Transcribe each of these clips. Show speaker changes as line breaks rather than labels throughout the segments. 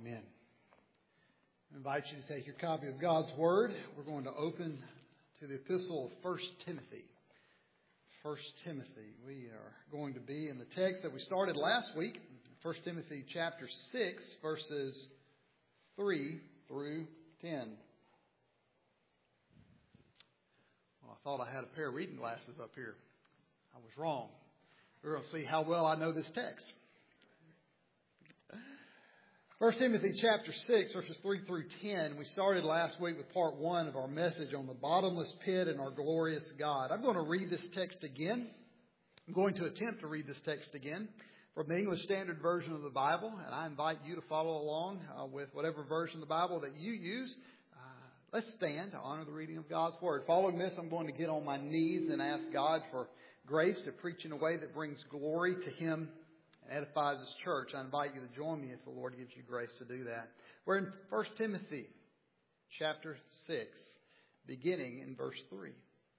Amen. I invite you to take your copy of God's Word. We're going to open to the epistle of 1 Timothy. 1 Timothy. We are going to be in the text that we started last week, 1 Timothy chapter 6, verses 3 through 10. Well, I thought I had a pair of reading glasses up here. I was wrong. We're going to see how well I know this text. 1 Timothy chapter 6, verses 3 through 10. We started last week with part 1 of our message on the bottomless pit and our glorious God. I'm going to read this text again. I'm going to attempt to read this text again from the English Standard Version of the Bible. And I invite you to follow along with whatever version of the Bible that you use. Let's stand to honor the reading of God's Word. Following this, I'm going to get on my knees and ask God for grace to preach in a way that brings glory to Him, edifies His church. I invite you to join me if the Lord gives you grace to do that. We're in 1 Timothy chapter 6, beginning in verse 3.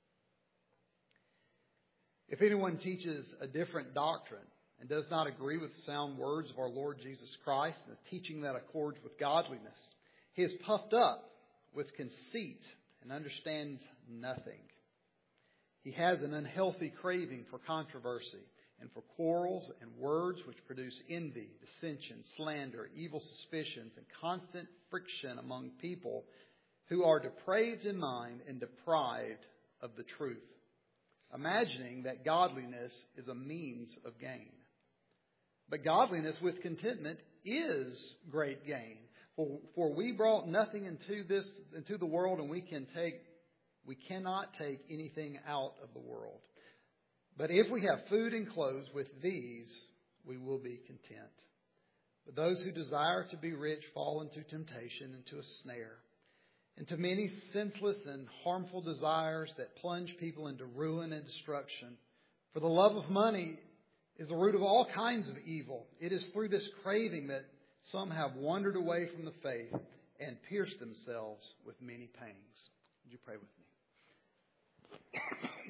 If anyone teaches a different doctrine and does not agree with the sound words of our Lord Jesus Christ and the teaching that accords with godliness, he is puffed up with conceit and understands nothing. He has an unhealthy craving for controversy and for quarrels and words which produce envy, dissension, slander, evil suspicions, and constant friction among people who are depraved in mind and deprived of the truth, imagining that godliness is a means of gain. But godliness with contentment is great gain. For we brought nothing into the world, and we cannot take anything out of the world. But if we have food and clothes, with these we will be content. But those who desire to be rich fall into temptation, into a snare, into many senseless and harmful desires that plunge people into ruin and destruction. For the love of money is the root of all kinds of evil. It is through this craving that some have wandered away from the faith and pierced themselves with many pangs. Would you pray with me?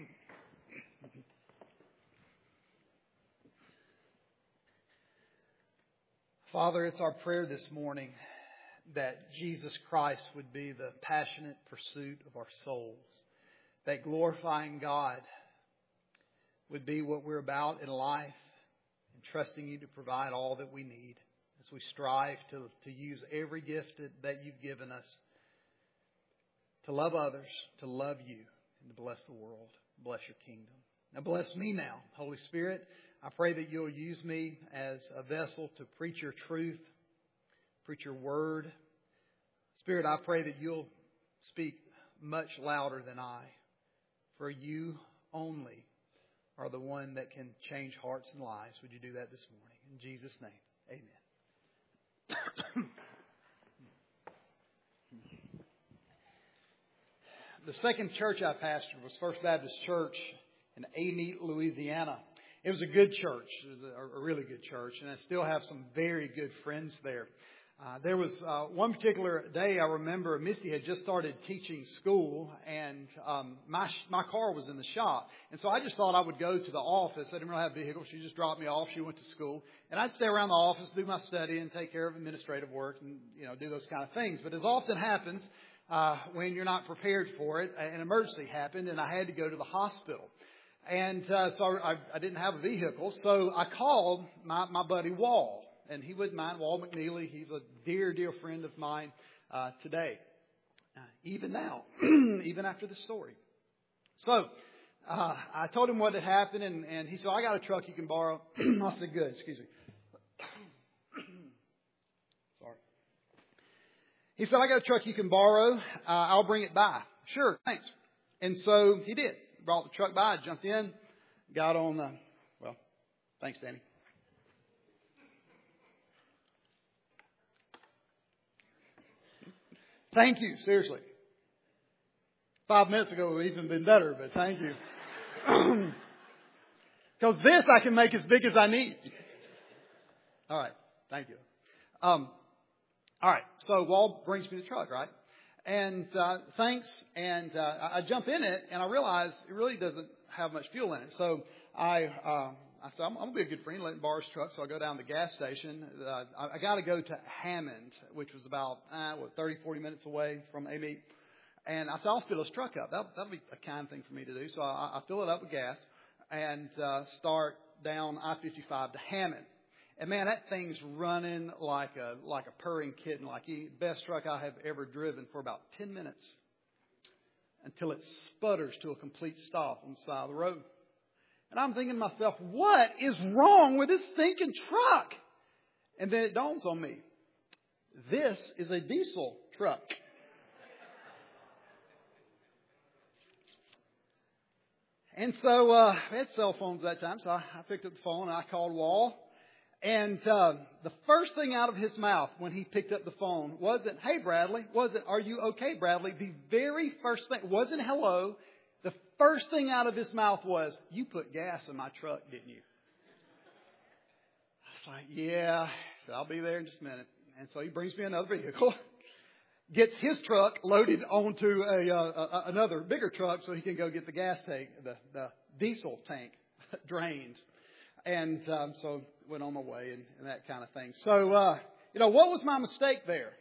Father, it's our prayer this morning that Jesus Christ would be the passionate pursuit of our souls, that glorifying God would be what we're about in life, and trusting You to provide all that we need as we strive to use every gift that You've given us to love others, to love You, and to bless the world, bless Your kingdom. Now bless me now, Holy Spirit. I pray that You'll use me as a vessel to preach Your truth, preach Your word. Spirit, I pray that You'll speak much louder than I, for You only are the one that can change hearts and lives. Would You do that this morning? In Jesus' name, amen. The second church I pastored was First Baptist Church in Amite, Louisiana. It was a good church, a really good church, and I still have some very good friends there. There was one particular day I remember Misty had just started teaching school, and my car was in the shop. And so I just thought I would go to the office. I didn't really have a vehicle. She just dropped me off. She went to school. And I'd stay around the office, do my study, and take care of administrative work and, do those kind of things. But as often happens, when you're not prepared for it, an emergency happened, and I had to go to the hospital. And so I didn't have a vehicle, so I called my buddy Wall, and he wouldn't mind, Wall McNeely. He's a dear, dear friend of mine today, even now, even after the story. So I told him what had happened, and he said, I got a truck you can borrow. I said, good, excuse me. Sorry. He said, I got a truck you can borrow. I'll bring it by. Sure, thanks. And so he did. Brought the truck by, jumped in, got on thanks, Danny. Thank you, seriously. 5 minutes ago it would have even been better, but thank you. Because this I can make as big as I need. All right, thank you. All right, so Walt brings me the truck, right? And thanks, and I jump in it, and I realize it really doesn't have much fuel in it. So I I said, I'm going to be a good friend, let him borrow his truck. So I go down to the gas station. I got to go to Hammond, which was about 30, 40 minutes away from Amite. And I said, I'll fill his truck up. That'll be a kind thing for me to do. So I fill it up with gas and start down I-55 to Hammond. And man, that thing's running like a purring kitten, like the best truck I have ever driven for about 10 minutes until it sputters to a complete stop on the side of the road. And I'm thinking to myself, what is wrong with this stinking truck? And then it dawns on me, this is a diesel truck. And so I had cell phones at that time, so I picked up the phone and I called Wall. And the first thing out of his mouth when he picked up the phone wasn't, hey, Bradley, wasn't, are you okay, Bradley? The very first thing, wasn't hello. The first thing out of his mouth was, you put gas in my truck, didn't you? I was like, yeah, so I'll be there in just a minute. And so he brings me another vehicle, gets his truck loaded onto another bigger truck so he can go get the gas tank, the diesel tank drained. And so went on my way and that kind of thing. So, what was my mistake there?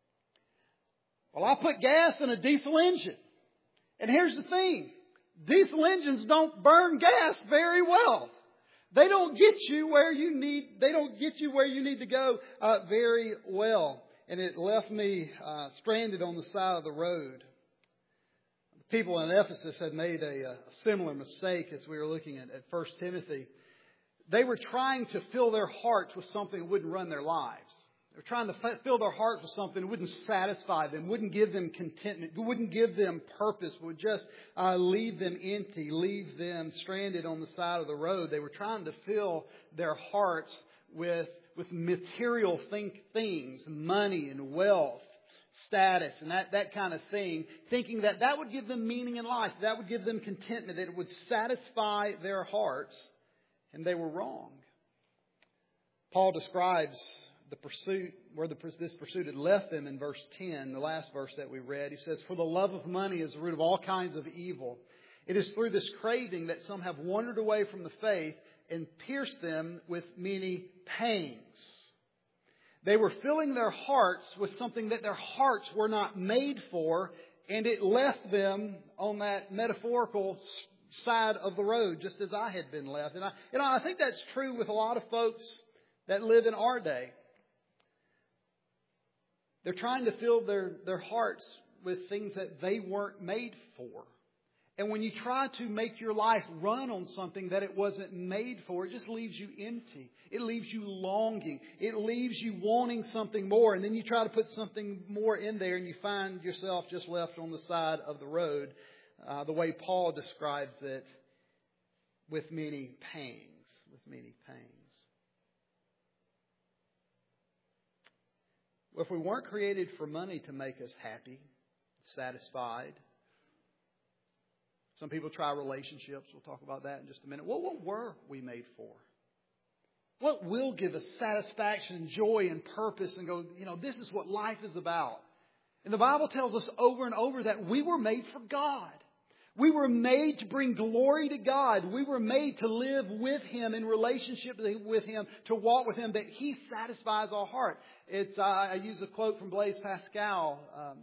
Well, I put gas in a diesel engine. And here's the thing. Diesel engines don't burn gas very well. They don't get you where you need to go very well. And it left me stranded on the side of the road. The people in Ephesus had made a similar mistake as we were looking at 1 Timothy. They were trying to fill their hearts with something that wouldn't run their lives. They were trying to fill their hearts with something that wouldn't satisfy them, wouldn't give them contentment, wouldn't give them purpose, would just leave them empty, leave them stranded on the side of the road. They were trying to fill their hearts with material things, money and wealth, status and that kind of thing, thinking that would give them meaning in life, that would give them contentment, that it would satisfy their hearts. And they were wrong. Paul describes the pursuit, where this pursuit had left them in verse 10, the last verse that we read. He says, for the love of money is the root of all kinds of evil. It is through this craving that some have wandered away from the faith and pierced them with many pangs. They were filling their hearts with something that their hearts were not made for, and it left them on that metaphorical side of the road, just as I had been left. And I think that's true with a lot of folks that live in our day. They're trying to fill their hearts with things that they weren't made for. And when you try to make your life run on something that it wasn't made for, it just leaves you empty. It leaves you longing. It leaves you wanting something more. And then you try to put something more in there and you find yourself just left on the side of the road. The way Paul describes it, with many pangs. With many pangs. Well, if we weren't created for money to make us happy, satisfied. Some people try relationships. We'll talk about that in just a minute. What were we made for? What will give us satisfaction, joy, and purpose and go, this is what life is about. And the Bible tells us over and over that we were made for God. We were made to bring glory to God. We were made to live with Him, in relationship with Him, to walk with Him, that He satisfies our heart. I use a quote from Blaise Pascal,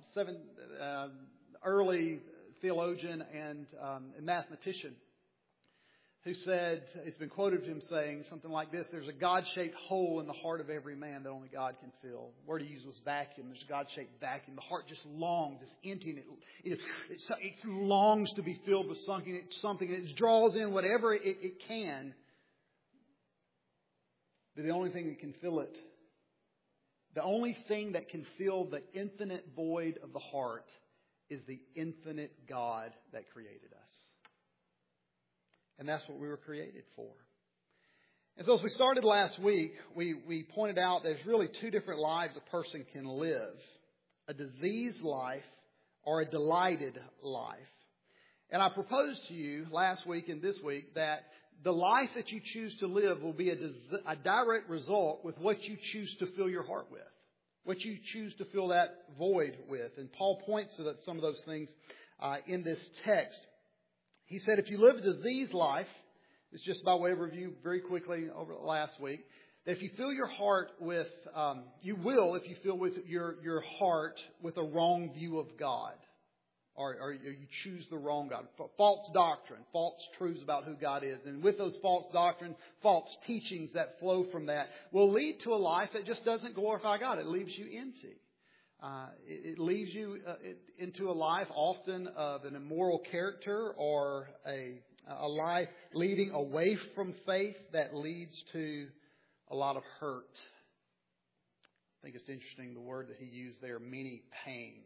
early theologian and mathematician, who said, it's been quoted of him saying something like this: there's a God-shaped hole in the heart of every man that only God can fill. The word he used was vacuum. There's a God-shaped vacuum. The heart just longs, it's empty, and it longs to be filled with something. It draws in whatever it can. But the only thing that can fill it, the only thing that can fill the infinite void of the heart, is the infinite God that created us. And that's what we were created for. And so as we started last week, we pointed out there's really two different lives a person can live: a diseased life or a delighted life. And I proposed to you last week and this week that the life that you choose to live will be a direct result with what you choose to fill your heart with, what you choose to fill that void with. And Paul points to some of those things in this text. He said, if you live a diseased life, It's just by way of review very quickly over the last week. That if you fill your heart with, you will if you fill with your heart with a wrong view of God. Or you choose the wrong God. False doctrine, false truths about who God is. And with those false doctrine, false teachings that flow from that will lead to a life that just doesn't glorify God. It leaves you empty. It leaves you into a life often of an immoral character or a life leading away from faith that leads to a lot of hurt. I think it's interesting the word that he used there, many pangs.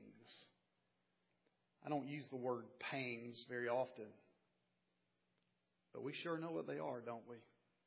I don't use the word pangs very often. But we sure know what they are, don't we?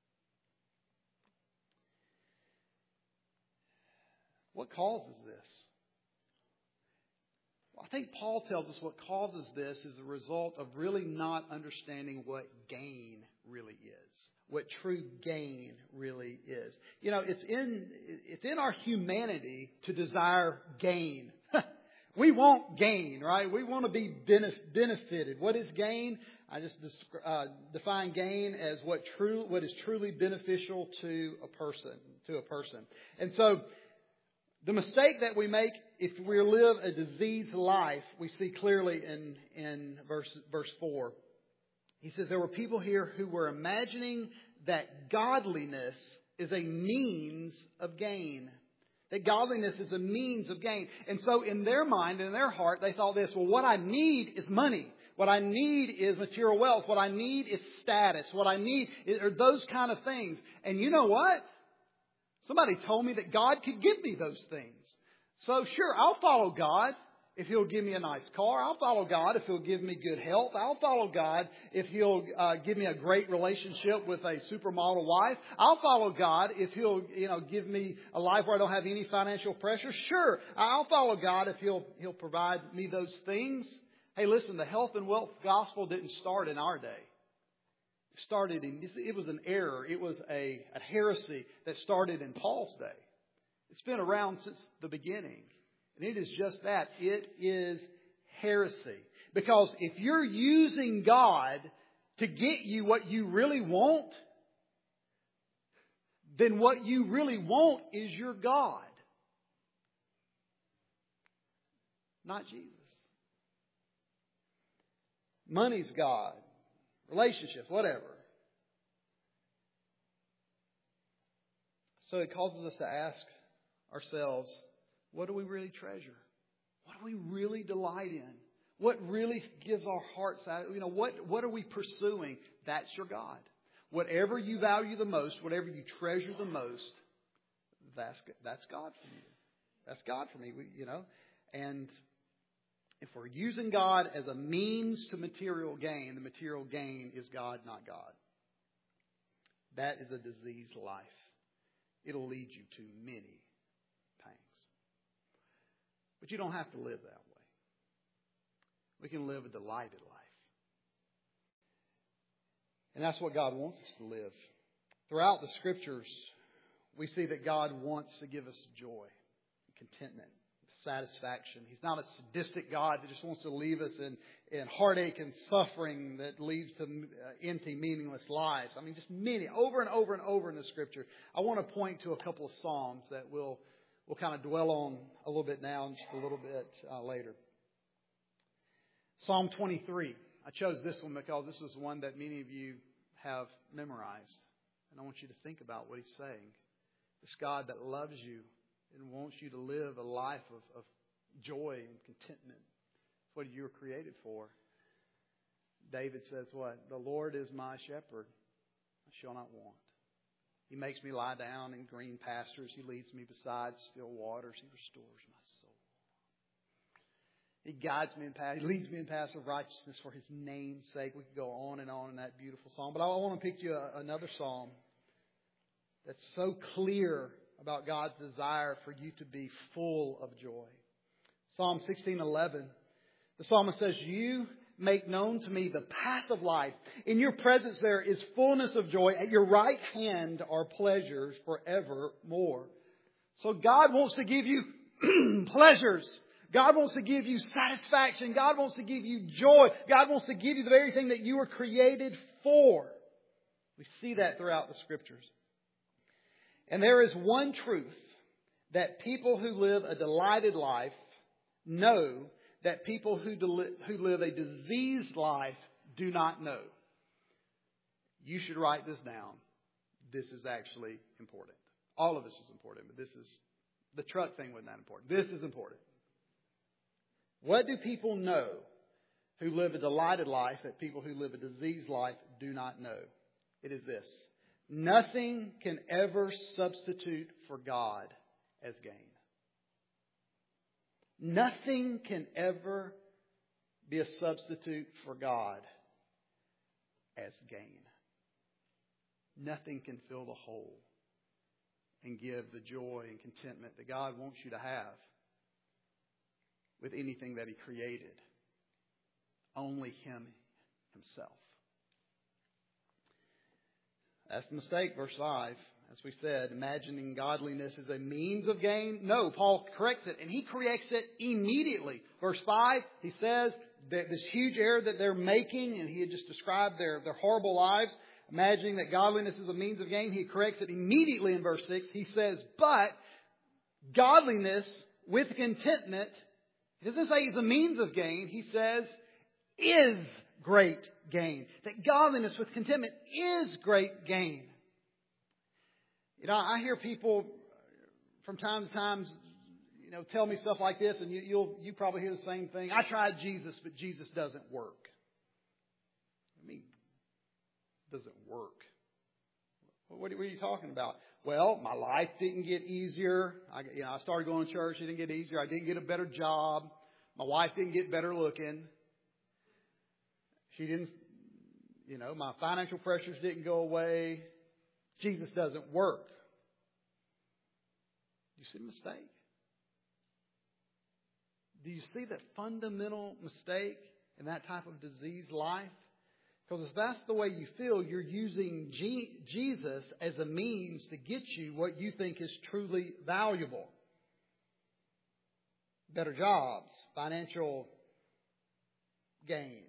What causes this? Well, I think Paul tells us what causes this is a result of really not understanding what gain really is. What true gain really is. You know, it's in our humanity to desire gain. We want gain, right? We want to be benefited. What is gain? I just define gain as what is truly beneficial to a person. And so, the mistake that we make if we live a diseased life, we see clearly in verse 4. He says there were people here who were imagining that godliness is a means of gain. That godliness is a means of gain. And so in their mind, in their heart, they thought this, well, what I need is money. What I need is material wealth. What I need is status. What I need are those kind of things. And you know what? Somebody told me that God could give me those things. So sure, I'll follow God if He'll give me a nice car. I'll follow God if He'll give me good health. I'll follow God if He'll give me a great relationship with a supermodel wife. I'll follow God if He'll, give me a life where I don't have any financial pressure. Sure, I'll follow God if He'll provide me those things. Hey, listen, the health and wealth gospel didn't start in our day. It was an error. It was a heresy that started in Paul's day. It's been around since the beginning. And it is just that. It is heresy. Because if you're using God to get you what you really want, then what you really want is your God, not Jesus. Money's God. Relationships, whatever. So it causes us to ask ourselves, what do we really treasure? What do we really delight in? What really gives our hearts out? What are we pursuing? That's your God. Whatever you value the most, whatever you treasure the most, that's God for you. That's God for me, And if we're using God as a means to material gain, the material gain is God, not God. That is a diseased life. It'll lead you to many pangs. But you don't have to live that way. We can live a delighted life. And that's what God wants us to live. Throughout the Scriptures, we see that God wants to give us joy, contentment, satisfaction. He's not a sadistic God that just wants to leave us in heartache and suffering that leads to empty, meaningless lives. I mean, just many, over and over and over in the Scripture. I want to point to a couple of Psalms that we'll kind of dwell on a little bit now and just a little bit later. Psalm 23. I chose this one because this is one that many of you have memorized. And I want you to think about what he's saying. This God that loves you and wants you to live a life of joy and contentment. It's what you were created for. David says what? The Lord is my shepherd. I shall not want. He makes me lie down in green pastures. He leads me beside still waters. He restores my soul. He guides me He leads me in paths of righteousness for His name's sake. We could go on in that beautiful psalm. But I want to pick you another psalm that's so clear about God's desire for you to be full of joy. Psalm 16:11. The psalmist says, "You make known to me the path of life. In your presence there is fullness of joy. At your right hand are pleasures forevermore." So God wants to give you pleasures. God wants to give you satisfaction. God wants to give you joy. God wants to give you the very thing that you were created for. We see that throughout the Scriptures. And there is one truth that people who live a delighted life know that people who live a diseased life do not know. You should write this down. This is actually important. All of this is important, but the truck thing wasn't that important. This is important. What do people know who live a delighted life that people who live a diseased life do not know? It is this: nothing can ever substitute for God as gain. Nothing can ever be a substitute for God as gain. Nothing can fill the hole and give the joy and contentment that God wants you to have with anything that He created. Only Him Himself. That's the mistake, verse 5. As we said, imagining godliness is a means of gain. No, Paul corrects it, and he corrects it immediately. Verse 5, he says that this huge error that they're making, and he had just described their horrible lives, imagining that godliness is a means of gain. He corrects it immediately in verse 6. He says, but godliness with contentment, he doesn't say it's a means of gain. He says, is great gain. That godliness with contentment is great gain. You know, I hear people from time to time, tell me stuff like this, and you probably hear the same thing. I tried Jesus, but Jesus doesn't work. I mean, doesn't work. What are you talking about? Well, my life didn't get easier. I started going to church. It didn't get easier. I didn't get a better job. My wife didn't get better looking. She didn't, my financial pressures didn't go away. Jesus doesn't work. Do you see the mistake? Do you see that fundamental mistake in that type of diseased life? Because if that's the way you feel, you're using Jesus as a means to get you what you think is truly valuable. Better jobs, financial gain,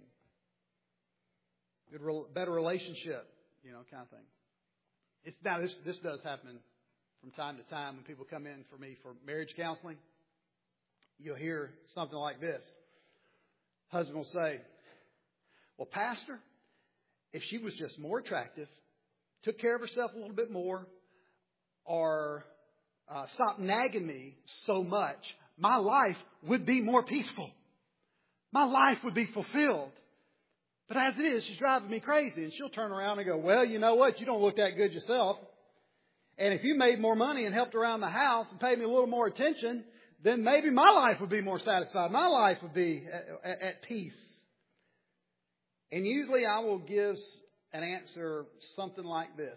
better relationship, kind of thing. Now, this does happen from time to time when people come in for me for marriage counseling. You'll hear something like this. Husband will say, well, Pastor, if she was just more attractive, took care of herself a little bit more, or stopped nagging me so much, my life would be more peaceful. My life would be fulfilled. But as it is, she's driving me crazy. And she'll turn around and go, well, you know what? You don't look that good yourself. And if you made more money and helped around the house and paid me a little more attention, then maybe my life would be more satisfied. My life would be at peace. And usually I will give an answer something like this.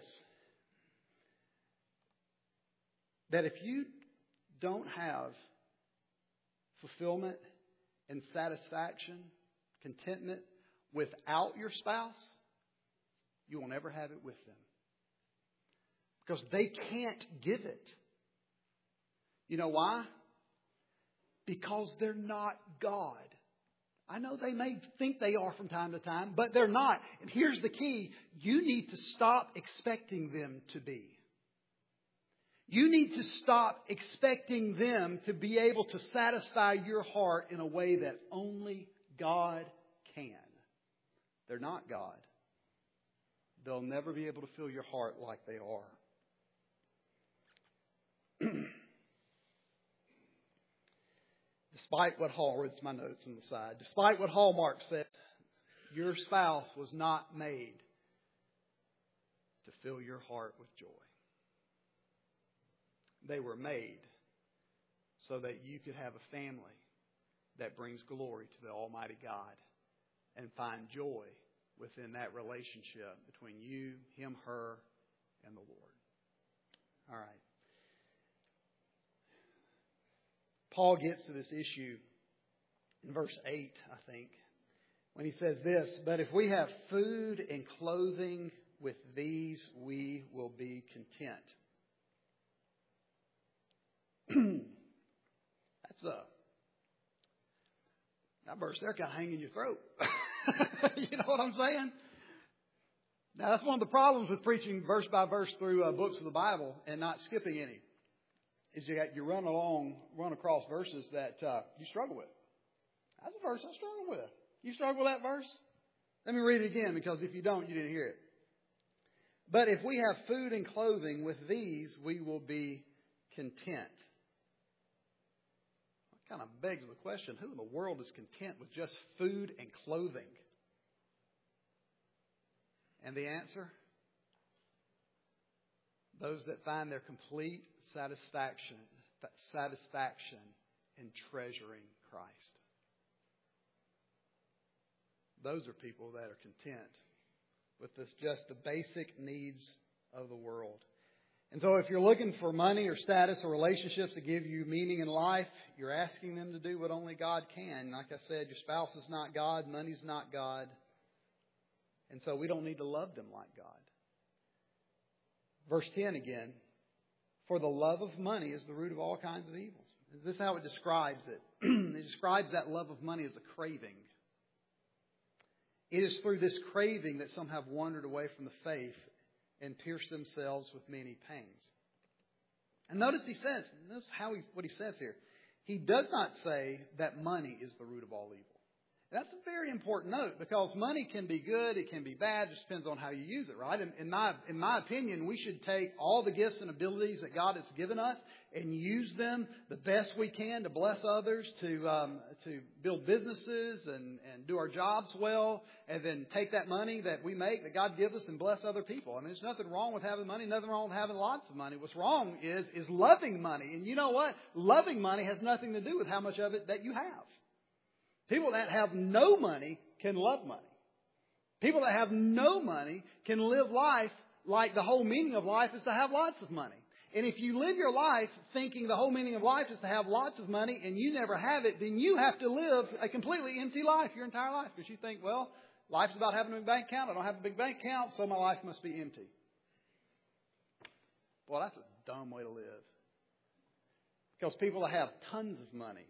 That if you don't have fulfillment and satisfaction, contentment without your spouse, you will never have it with them. Because they can't give it. You know why? Because they're not God. I know they may think they are from time to time, but they're not. And here's the key. You need to stop expecting them to be. You need to stop expecting them to be able to satisfy your heart in a way that only God can. They're not God. They'll never be able to fill your heart like they are. Despite what it's my notes on the side. Despite what Hallmark said, your spouse was not made to fill your heart with joy. They were made so that you could have a family that brings glory to the Almighty God and find joy within that relationship between you, him, her, and the Lord. All right. Paul gets to this issue in verse 8, I think, when he says this, but if we have food and clothing, with these we will be content. That verse there kind of hanging in your throat. You know what I'm saying? Now, that's one of the problems with preaching verse by verse through books of the Bible and not skipping any. Is you run across verses that you struggle with. That's a verse I struggle with. You struggle with that verse? Let me read it again, because if you don't, you didn't hear it. But if we have food and clothing, with these we will be content. That kind of begs the question, who in the world is content with just food and clothing? And the answer? Those that find their complete satisfaction in treasuring Christ. Those are people that are content with just the basic needs of the world. And so if you're looking for money or status or relationships that give you meaning in life, you're asking them to do what only God can. Like I said, your spouse is not God, money's not God. And so we don't need to love them like God. Verse 10 again. For the love of money is the root of all kinds of evils. This is how it describes it. It describes that love of money as a craving. It is through this craving that some have wandered away from the faith and pierced themselves with many pains. And notice what he says here. He does not say that money is the root of all evil. That's a very important note, because money can be good, it can be bad, it just depends on how you use it, right? In my opinion, we should take all the gifts and abilities that God has given us and use them the best we can to bless others, to build businesses and do our jobs well, and then take that money that we make, that God gives us, and bless other people. I mean, there's nothing wrong with having money, nothing wrong with having lots of money. What's wrong is loving money. And you know what? Loving money has nothing to do with how much of it that you have. People that have no money can love money. People that have no money can live life like the whole meaning of life is to have lots of money. And if you live your life thinking the whole meaning of life is to have lots of money and you never have it, then you have to live a completely empty life your entire life. Because you think, well, life's about having a big bank account. I don't have a big bank account, so my life must be empty. Well, that's a dumb way to live. Because people that have tons of money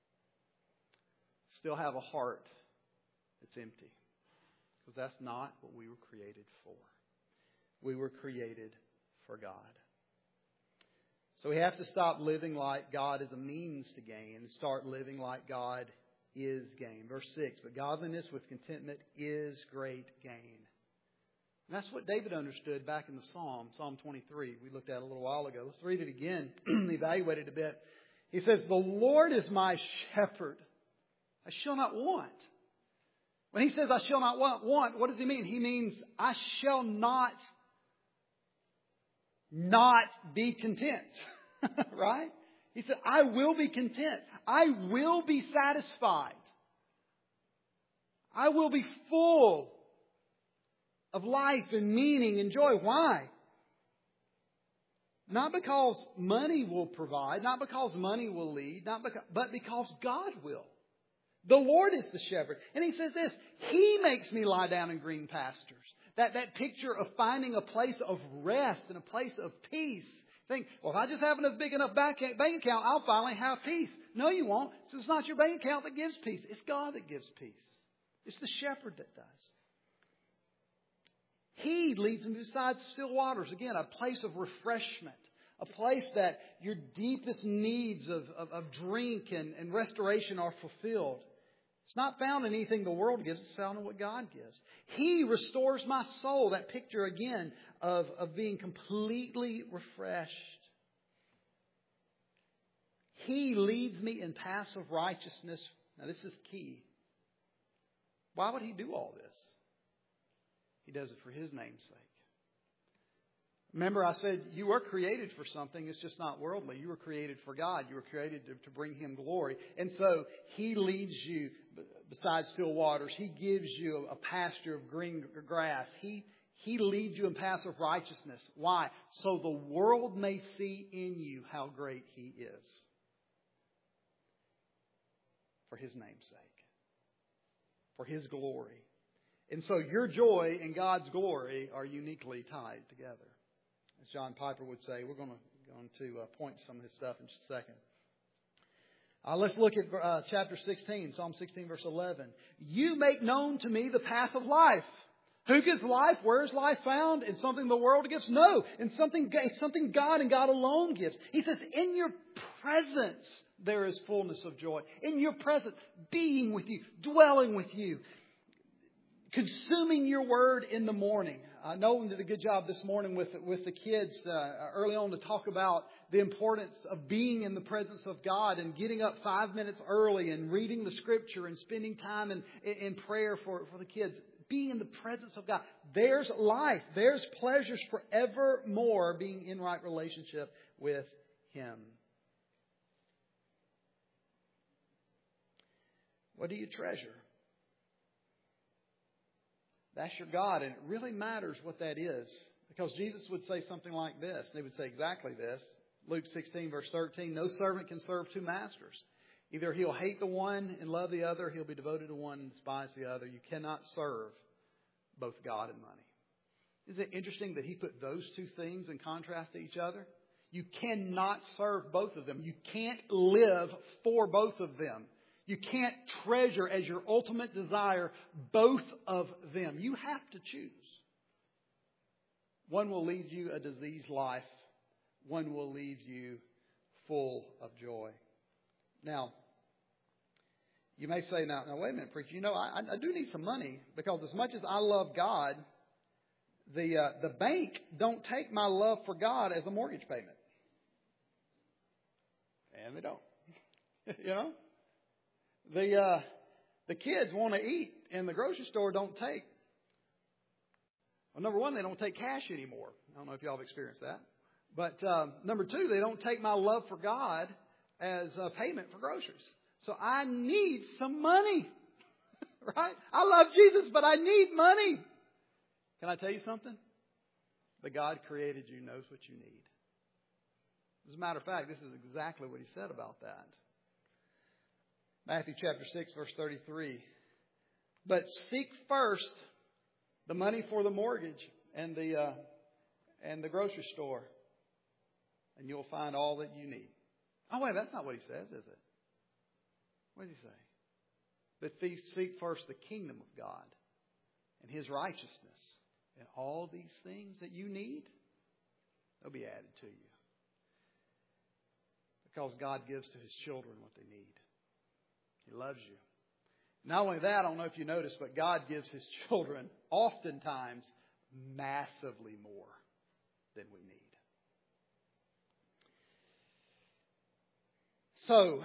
still have a heart that's empty. Because that's not what we were created for. We were created for God. So we have to stop living like God is a means to gain and start living like God is gain. Verse 6, but godliness with contentment is great gain. And that's what David understood back in the Psalm 23. We looked at a little while ago. Let's read it again, evaluate it a bit. He says, the Lord is my shepherd. I shall not want. When he says I shall not want, what does he mean? He means I shall not be content. Right? He said, I will be content. I will be satisfied. I will be full of life and meaning and joy. Why? Not because money will provide, not because money will lead, but because God will. The Lord is the shepherd. And he says this, He makes me lie down in green pastures. That picture of finding a place of rest and a place of peace. Think, well, if I just have a big enough bank account, I'll finally have peace. No, you won't. It's not your bank account that gives peace. It's God that gives peace. It's the shepherd that does. He leads them beside still waters. Again, a place of refreshment. A place that your deepest needs of drink and restoration are fulfilled. It's not found in anything the world gives. It's found in what God gives. He restores my soul. That picture again of being completely refreshed. He leads me in paths of righteousness. Now this is key. Why would He do all this? He does it for His name's sake. Remember, I said you were created for something. It's just not worldly. You were created for God. You were created to bring Him glory. And so He leads you beside still waters. He gives you a pasture of green grass. He leads you in paths of righteousness. Why? So the world may see in you how great He is. For His name's sake. For His glory. And so your joy and God's glory are uniquely tied together. As John Piper would say, we're going to point to some of his stuff in just a second. Let's look at chapter 16, Psalm 16, verse 11. You make known to me the path of life. Who gives life? Where is life found? In something the world gives? No. In something God and God alone gives. He says, in your presence there is fullness of joy. In your presence, being with you, dwelling with you, consuming your word in the morning. Nolan did a good job this morning with the kids early on to talk about the importance of being in the presence of God and getting up 5 minutes early and reading the Scripture and spending time in prayer for the kids. Being in the presence of God. There's life. There's pleasures forevermore being in right relationship with Him. What do you treasure? That's your God, and it really matters what that is. Because Jesus would say something like this, and He would say exactly this. Luke 16, verse 13, no servant can serve two masters. Either he'll hate the one and love the other, he'll be devoted to one and despise the other. You cannot serve both God and money. Isn't it interesting that He put those two things in contrast to each other? You cannot serve both of them. You can't live for both of them. You can't treasure as your ultimate desire both of them. You have to choose. One will lead you a diseased life. One will leave you full of joy. Now, you may say, now wait a minute, preacher. You know, I do need some money because as much as I love God, the bank don't take my love for God as a mortgage payment. And they don't. You know? The kids want to eat and the grocery store don't take. Well, number one, they don't take cash anymore. I don't know if y'all have experienced that. But number two, they don't take my love for God as a payment for groceries. So I need some money. Right? I love Jesus, but I need money. Can I tell you something? The God created you knows what you need. As a matter of fact, this is exactly what He said about that. Matthew chapter 6, verse 33. But seek first the money for the mortgage and the grocery store, and you'll find all that you need. Oh, wait, that's not what He says, is it? What does He say? But seek first the kingdom of God and His righteousness, and all these things that you need, they'll be added to you. Because God gives to His children what they need. He loves you. Not only that, I don't know if you noticed, but God gives His children oftentimes massively more than we need. So,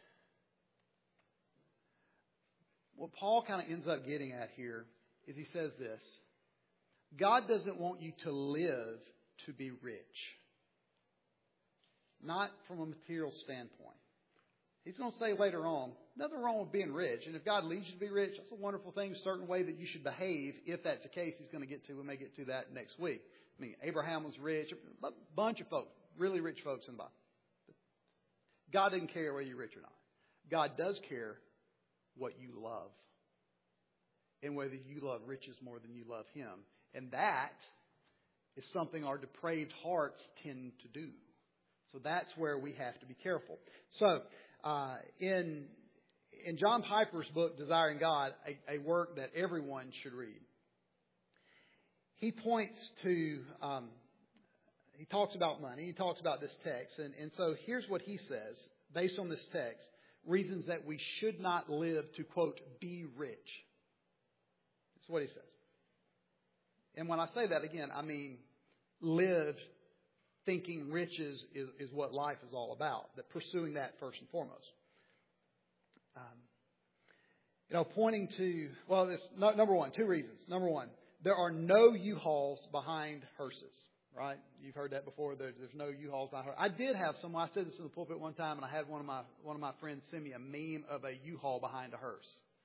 what Paul kind of ends up getting at here is he says this. God doesn't want you to live to be rich. Not from a material standpoint. He's going to say later on, nothing wrong with being rich. And if God leads you to be rich, that's a wonderful thing, a certain way that you should behave. If that's the case, we may get to that next week. I mean, Abraham was rich. A bunch of folks, really rich folks in the Bible. God didn't care whether you're rich or not. God does care what you love. And whether you love riches more than you love Him. And that is something our depraved hearts tend to do. So that's where we have to be careful. So, in John Piper's book, Desiring God, a work that everyone should read, he points to, he talks about money, he talks about this text, and so here's what he says, based on this text, reasons that we should not live to, quote, be rich. That's what he says. And when I say that, again, I mean live thinking riches is what life is all about. That pursuing that first and foremost. Pointing to, well, this number one, two reasons. Number one, there are no U-Hauls behind hearses. Right? You've heard that before. There's no U-Hauls behind hearses. I did have someone. I said this in the pulpit one time, and I had one of my friends send me a meme of a U-Haul behind a hearse.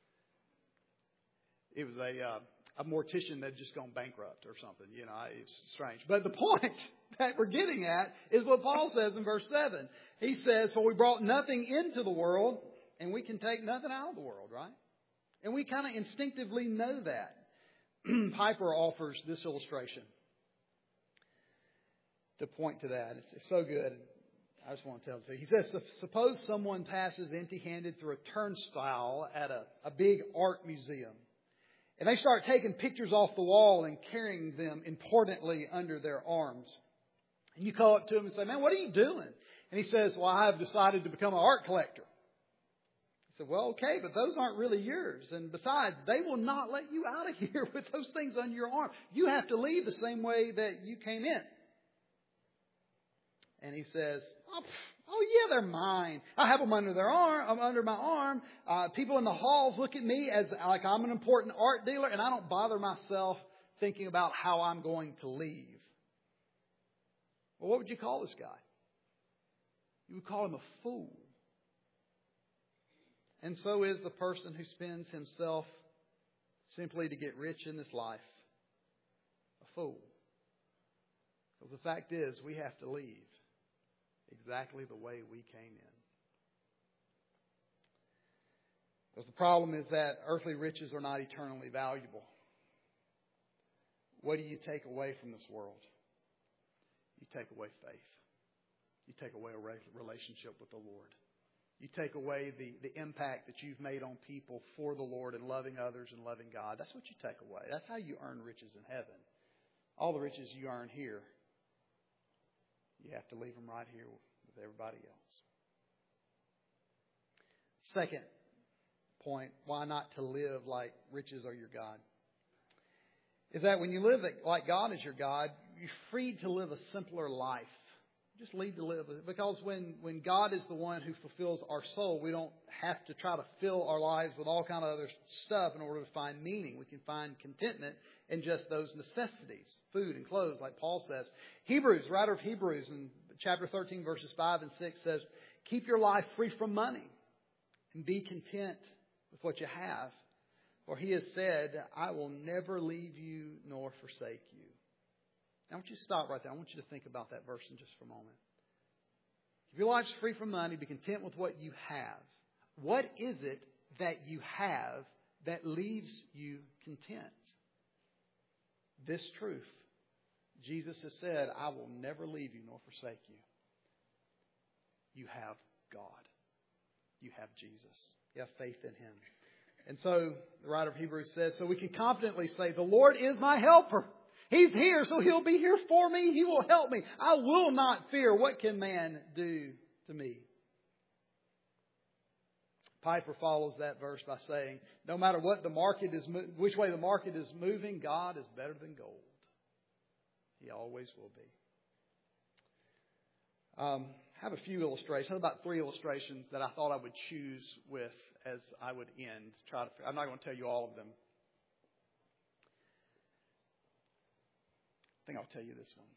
It was a mortician that had just gone bankrupt or something. It's strange. But the point that we're getting at is what Paul says in verse 7. He says, for we brought nothing into the world, and we can take nothing out of the world, right? And we kind of instinctively know that. Piper offers this illustration to point to that. It's so good. I just want to tell it to you. He says, suppose someone passes empty-handed through a turnstile at a big art museum. And they start taking pictures off the wall and carrying them importantly under their arms. And you call up to him and say, "Man, what are you doing?" And he says, "Well, I have decided to become an art collector." I said, "Well, okay, but those aren't really yours. And besides, they will not let you out of here with those things under your arm. You have to leave the same way that you came in." And he says, "Oh yeah, they're mine. I have them under my arm. People in the halls look at me as like I'm an important art dealer, and I don't bother myself thinking about how I'm going to leave." Well, what would you call this guy? You would call him a fool. And so is the person who spends himself simply to get rich in this life. A fool. Because the fact is, we have to leave exactly the way we came in. Because the problem is that earthly riches are not eternally valuable. What do you take away from this world? You take away faith. You take away a relationship with the Lord. You take away the impact that you've made on people for the Lord and loving others and loving God. That's what you take away. That's how you earn riches in heaven. All the riches you earn here, you have to leave them right here with everybody else. Second point, why not to live like riches are your God? Is that when you live like God is your God, you're free to live a simpler life. Just lead to live. Because when God is the one who fulfills our soul, we don't have to try to fill our lives with all kind of other stuff in order to find meaning. We can find contentment in just those necessities, food and clothes, like Paul says. Hebrews, writer of Hebrews, in chapter 13, verses 5 and 6 says, "Keep your life free from money and be content with what you have. For he has said, I will never leave you nor forsake you." Now, I want you to stop right there. I want you to think about that verse in just for a moment. If your life's free from money, be content with what you have. What is it that you have that leaves you content? This truth. Jesus has said, "I will never leave you nor forsake you." You have God. You have Jesus. You have faith in Him. And so the writer of Hebrews says, so we can confidently say, "The Lord is my helper. He's here, so He'll be here for me. He will help me. I will not fear. What can man do to me?" Piper follows that verse by saying, no matter what the market is, which way the market is moving, God is better than gold. He always will be. I have a few illustrations. I have about 3 illustrations that I thought I would choose with as I would end. I'm not going to tell you all of them. I think I'll tell you this one.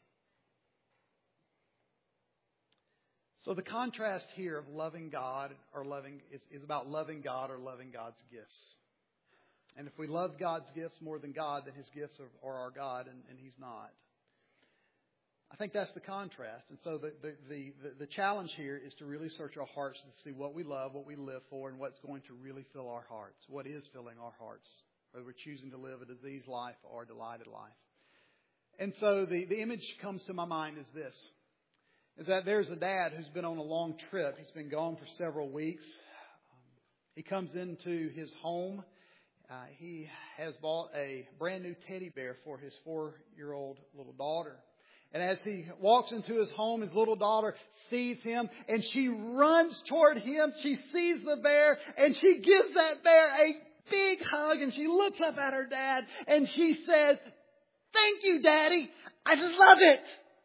So the contrast here of loving God is about loving God or loving God's gifts. And if we love God's gifts more than God, then His gifts are our God, and He's not. I think that's the contrast. And so the challenge here is to really search our hearts to see what we love, what we live for, and what's going to really fill our hearts. What is filling our hearts? Whether we're choosing to live a diseased life or a delighted life. And so the image comes to my mind is this. Is that there's a dad who's been on a long trip. He's been gone for several weeks. He comes into his home. He has bought a brand new teddy bear for his 4-year-old little daughter. And as he walks into his home, his little daughter sees him and she runs toward him. She sees the bear and she gives that bear a big hug and she looks up at her dad and she says, "Thank you, Daddy. I love it."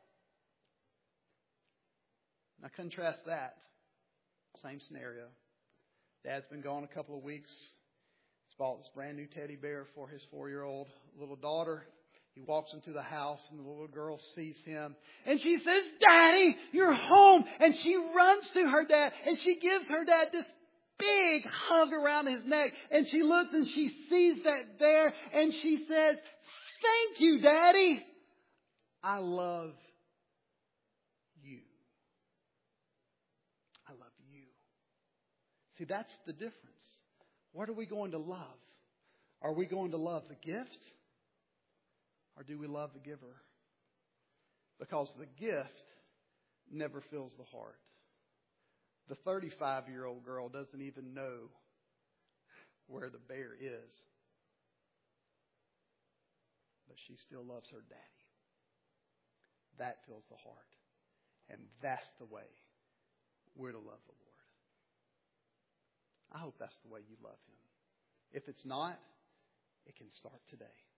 Now contrast that. Same scenario. Dad's been gone a couple of weeks. He's bought this brand new teddy bear for his 4-year-old little daughter. He walks into the house and the little girl sees him. And she says, "Daddy, you're home." And she runs to her dad and she gives her dad this big hug around his neck. And she looks and she sees that bear and she says, "Thank you, Daddy. I love you. I love you." See, that's the difference. What are we going to love? Are we going to love the gift? Or do we love the giver? Because the gift never fills the heart. The 35-year-old girl doesn't even know where the bear is. but she still loves her daddy. That fills the heart. And that's the way we're to love the Lord. I hope that's the way you love Him. If it's not, it can start today.